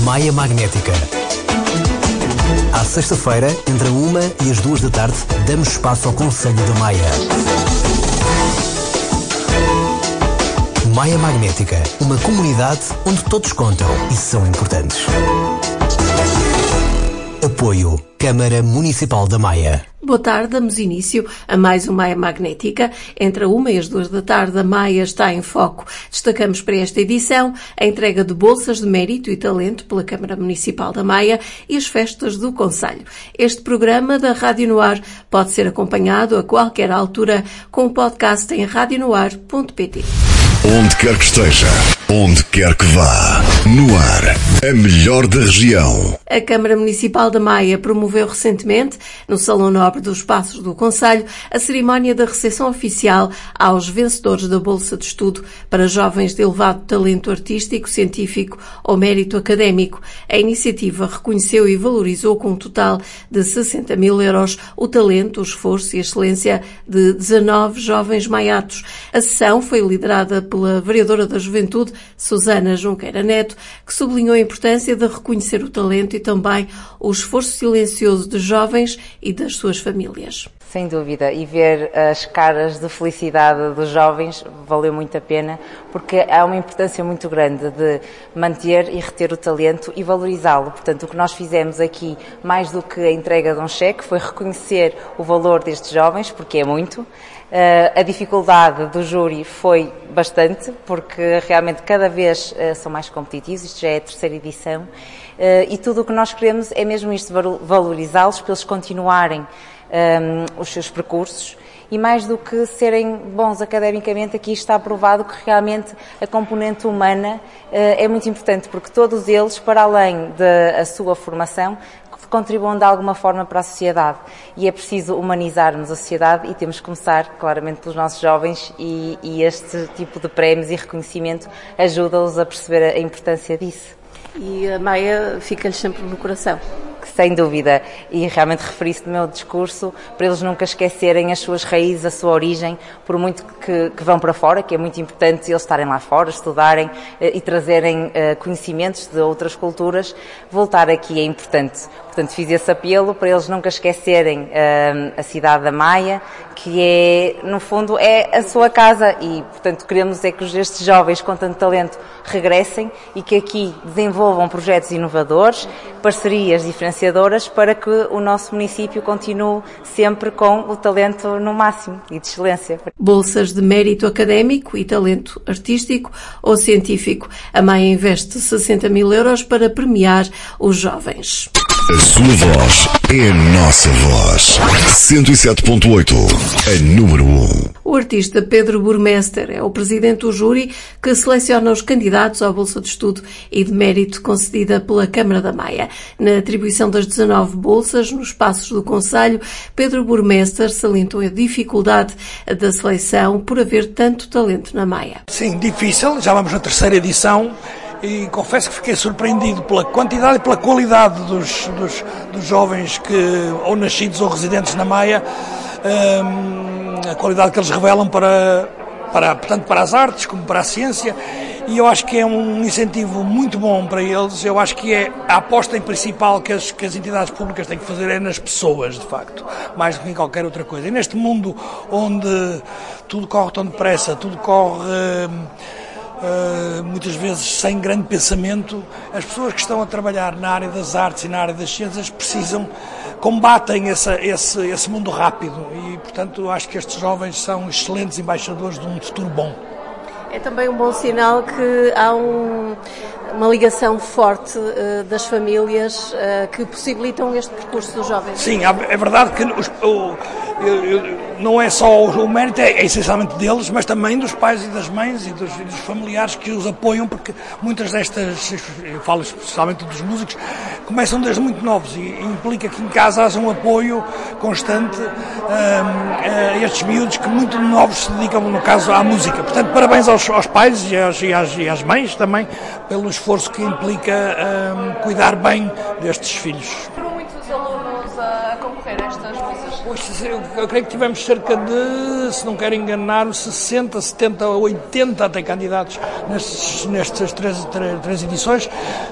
Maia Magnética. À sexta-feira, entre a 1 e as 2 da tarde, damos espaço ao Conselho da Maia. Maia Magnética, uma comunidade onde todos contam e são importantes. Apoio Câmara Municipal da Maia. Boa tarde, damos início a mais uma Maia Magnética. Entre a 1 e as 2 da tarde, a Maia está em foco. Destacamos para esta edição a entrega de bolsas de mérito e talento pela Câmara Municipal da Maia e as festas do Concelho. Este programa da Rádio no Ar pode ser acompanhado a qualquer altura com o podcast em radionoar.pt. Onde quer que esteja, onde quer que vá, no ar, a melhor da região. A Câmara Municipal da Maia promoveu recentemente, no Salão Nobre dos Passos do Concelho, a cerimónia da recepção oficial aos vencedores da Bolsa de Estudo para jovens de elevado talento artístico, científico ou mérito académico. A iniciativa reconheceu e valorizou com um total de 60 mil euros o talento, o esforço e a excelência de 19 jovens maiatos. A sessão foi liderada pela Vereadora da Juventude, Susana Junqueira Neto, que sublinhou a importância de reconhecer o talento e também o esforço silencioso de jovens e das suas famílias. Sem dúvida, e ver as caras de felicidade dos jovens valeu muito a pena, porque há uma importância muito grande de manter e reter o talento e valorizá-lo. Portanto, o que nós fizemos aqui, mais do que a entrega de um cheque, foi reconhecer o valor destes jovens, porque é muito. A dificuldade do júri foi bastante, porque realmente cada vez são mais competitivos, isto já é a terceira edição, e tudo o que nós queremos é mesmo isto, valorizá-los, para eles continuarem os seus percursos, e mais do que serem bons academicamente, aqui está provado que realmente a componente humana é muito importante, porque todos eles, para além da sua formação, contribuam de alguma forma para a sociedade, e é preciso humanizarmos a sociedade, e temos que começar claramente pelos nossos jovens, e este tipo de prémios e reconhecimento ajuda-os a perceber a importância disso. E a Maia fica-lhes sempre no coração. Sem dúvida, e realmente referi-se no meu discurso, para eles nunca esquecerem as suas raízes, a sua origem, por muito que vão para fora, que é muito importante eles estarem lá fora, estudarem e trazerem conhecimentos de outras culturas, voltar aqui é importante. Portanto, fiz esse apelo para eles nunca esquecerem a cidade da Maia, que é, no fundo, é a sua casa, e, portanto, queremos é que estes jovens com tanto talento regressem e que aqui desenvolvam projetos inovadores, parcerias diferenciadoras, para que o nosso município continue sempre com o talento no máximo e de excelência. Bolsas de mérito académico e talento artístico ou científico. A Maia investe 60 mil euros para premiar os jovens. A sua voz é a nossa voz. 107.8, a número 1. O artista Pedro Burmester é o presidente do júri que seleciona os candidatos à Bolsa de Estudo e de Mérito concedida pela Câmara da Maia. Na atribuição das 19 bolsas nos passos do Concelho, Pedro Burmester salientou a dificuldade da seleção por haver tanto talento na Maia. Sim, difícil. Já vamos na terceira edição. E confesso que fiquei surpreendido pela quantidade e pela qualidade dos jovens ou nascidos ou residentes na Maia, a qualidade que eles revelam tanto para as artes como para a ciência, e eu acho que é um incentivo muito bom para eles. Eu acho que é a aposta em principal que as entidades públicas têm que fazer é nas pessoas, de facto, mais do que em qualquer outra coisa. E neste mundo onde tudo corre tão depressa, tudo corre muitas vezes sem grande pensamento, as pessoas que estão a trabalhar na área das artes e na área das ciências combatem esse mundo rápido, e portanto acho que estes jovens são excelentes embaixadores de um futuro bom. É também um bom sinal que há uma ligação forte das famílias que possibilitam este percurso dos jovens. Sim, é verdade que não é só o mérito, é essencialmente deles, mas também dos pais e das mães e dos familiares que os apoiam, porque muitas destas, eu falo especialmente dos músicos, começam desde muito novos, e implica que em casa haja um apoio constante a estes miúdos que muito novos se dedicam, no caso, à música. Portanto, parabéns aos pais e às mães também pelo esforço que implica cuidar bem destes filhos. Foram muitos alunos a concorrer a estas bolsas? Eu creio que tivemos cerca de, se não quero enganar, 60, 70, 80 até candidatos nestas três edições.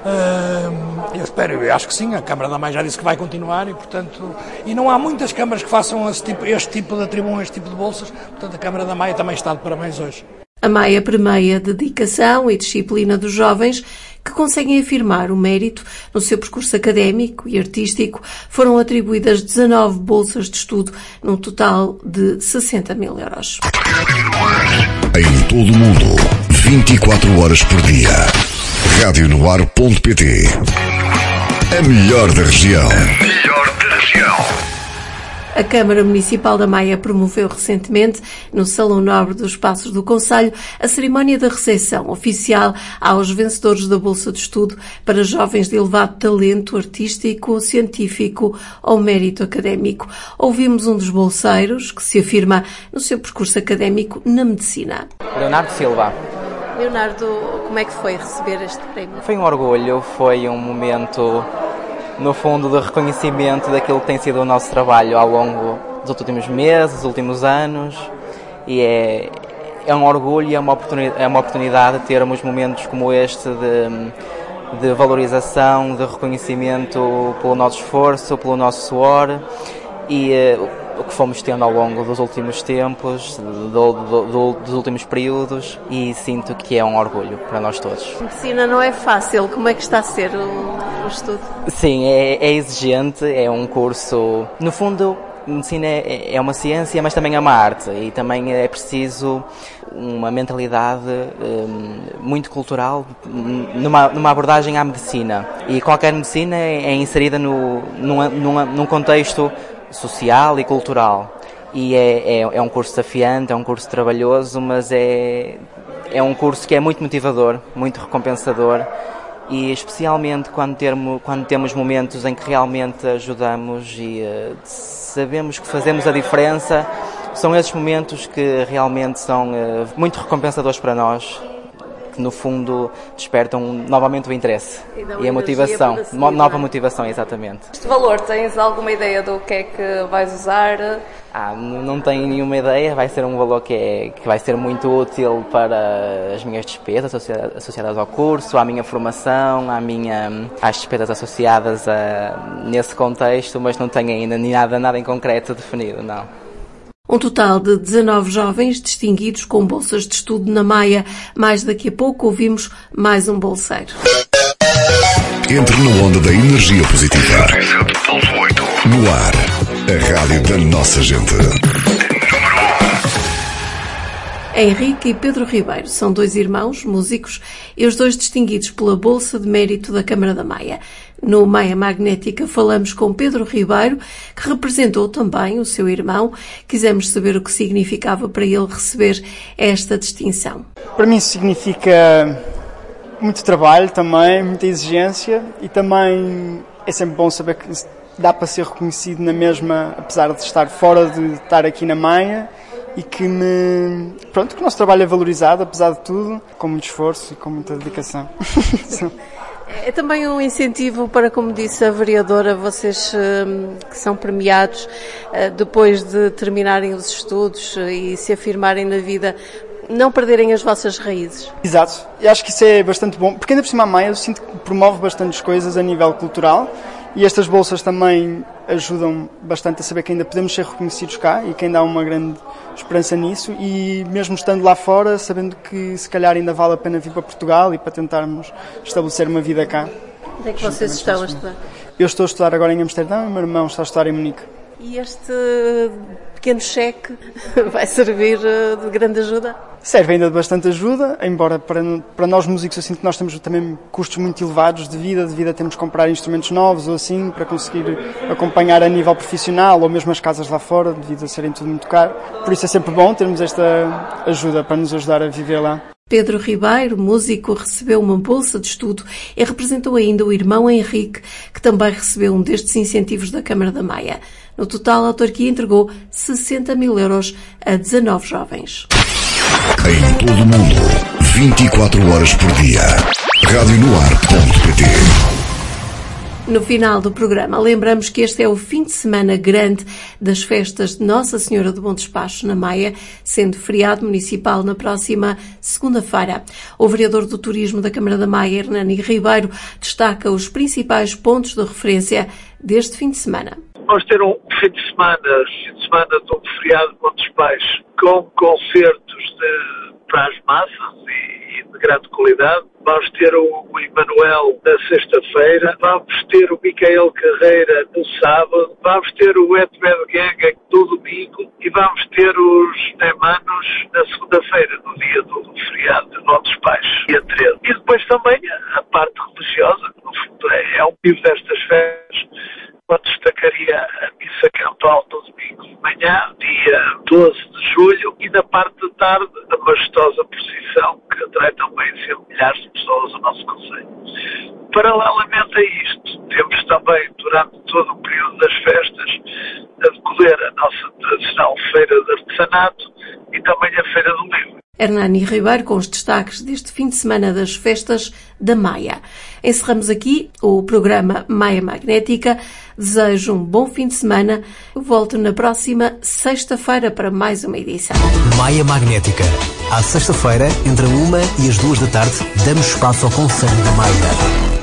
Eu acho que sim, a Câmara da Maia já disse que vai continuar e, portanto, e não há muitas câmaras que façam este tipo de atribuam este tipo de bolsas, portanto a Câmara da Maia também está de parabéns hoje. A Maia premia a dedicação e disciplina dos jovens que conseguem afirmar o mérito no seu percurso académico e artístico. Foram atribuídas 19 bolsas de estudo, num total de 60 mil euros. Em todo o mundo, 24 horas por dia. Radionoar.pt. A melhor da região. A Câmara Municipal da Maia promoveu recentemente, no Salão Nobre dos Passos do Concelho, a cerimónia da recepção oficial aos vencedores da Bolsa de Estudo para jovens de elevado talento artístico, científico ou mérito académico. Ouvimos um dos bolseiros que se afirma no seu percurso académico na medicina. Leonardo Silva. Leonardo, como é que foi receber este prémio? Foi um orgulho, foi um momento, no fundo, de reconhecimento daquilo que tem sido o nosso trabalho ao longo dos últimos meses, dos últimos anos, e é um orgulho e é uma oportunidade de termos momentos como este de valorização, de reconhecimento pelo nosso esforço, pelo nosso suor e o que fomos tendo ao longo dos últimos tempos, dos últimos períodos, e sinto que é um orgulho para nós todos. A medicina não é fácil, como é que está a ser o estudo? Sim, é exigente, é um curso, no fundo, medicina é uma ciência, mas também é uma arte, e também é preciso uma mentalidade muito cultural numa abordagem à medicina, e qualquer medicina é inserida num contexto social e cultural, e é um curso desafiante, é um curso trabalhoso, mas é um curso que é muito motivador, muito recompensador, e especialmente quando temos momentos em que realmente ajudamos e sabemos que fazemos a diferença, são esses momentos que realmente são muito recompensadores para nós, que no fundo despertam novamente o interesse e a motivação, nova motivação, exatamente. Este valor, tens alguma ideia do que é que vais usar? Não tenho nenhuma ideia, vai ser um valor que vai ser muito útil para as minhas despesas associadas ao curso, à minha formação, às despesas associadas nesse contexto, mas não tenho ainda nada em concreto definido, não. Um total de 19 jovens distinguidos com bolsas de estudo na Maia. Mais daqui a pouco ouvimos mais um bolseiro. Entre na onda da energia positiva. No ar, a rádio da nossa gente. Henrique e Pedro Ribeiro são dois irmãos, músicos, e os dois distinguidos pela Bolsa de Mérito da Câmara da Maia. No Maia Magnética falamos com Pedro Ribeiro, que representou também o seu irmão. Quisemos saber o que significava para ele receber esta distinção. Para mim significa muito trabalho também, muita exigência, e também é sempre bom saber que dá para ser reconhecido na mesma, apesar de estar fora de estar aqui na Maia, e que que o nosso trabalho é valorizado, apesar de tudo, com muito esforço e com muita dedicação. É também um incentivo para, como disse a vereadora, vocês que são premiados depois de terminarem os estudos e se afirmarem na vida, não perderem as vossas raízes. Exato, eu acho que isso é bastante bom, porque ainda por cima a Maia eu sinto que promove bastantes coisas a nível cultural, e estas bolsas também ajudam bastante a saber que ainda podemos ser reconhecidos cá e que ainda há uma grande esperança nisso, e mesmo estando lá fora, sabendo que se calhar ainda vale a pena vir para Portugal e para tentarmos estabelecer uma vida cá. Onde é que vocês estão a estudar? Eu estou a estudar agora em Amsterdão e o meu irmão está a estudar em Munique. E este pequeno cheque vai servir de grande ajuda? Serve ainda de bastante ajuda, embora para nós músicos eu sinto que nós temos também custos muito elevados de vida temos que comprar instrumentos novos ou assim, para conseguir acompanhar a nível profissional, ou mesmo as casas lá fora, devido a serem tudo muito caro. Por isso é sempre bom termos esta ajuda para nos ajudar a viver lá. Pedro Ribeiro, músico, recebeu uma bolsa de estudo e representou ainda o irmão Henrique, que também recebeu um destes incentivos da Câmara da Maia. No total, a autarquia entregou 60 mil euros a 19 jovens. Em todo o mundo, 24 horas por dia. Radionoar.pt. No final do programa, lembramos que este é o fim de semana grande das festas de Nossa Senhora do Bom Despacho na Maia, sendo feriado municipal na próxima segunda-feira. O vereador do Turismo da Câmara da Maia, Hernani Ribeiro, destaca os principais pontos de referência deste fim de semana. Vamos ter um fim de semana de um feriado de Bom Despacho, com concertos para as massas e de grande qualidade. Vamos ter o Emanuel na sexta-feira, vamos ter o Micael Carreira no sábado, vamos ter o Edmed Gang no domingo e vamos ter os Neymanos na segunda-feira, no dia do feriado de Bom Despacho, dia 13. E depois também a parte religiosa, que no fundo é o motivo destas festas. Eu destacaria a missa campal no domingo de manhã, dia 12 de julho, e na parte da tarde a majestosa procissão que atrai também sempre milhares de pessoas ao nosso concelho. Paralelamente a isto, temos também, durante todo o período das festas, a decorrer a nossa tradicional Feira de Artesanato e também a Feira do Livro. Hernani Ribeiro com os destaques deste fim de semana das festas da Maia. Encerramos aqui o programa Maia Magnética. Desejo um bom fim de semana. Eu volto na próxima sexta-feira para mais uma edição. Maia Magnética. À sexta-feira, entre a 1 e as 2 da tarde, damos espaço ao Conselho da Maia.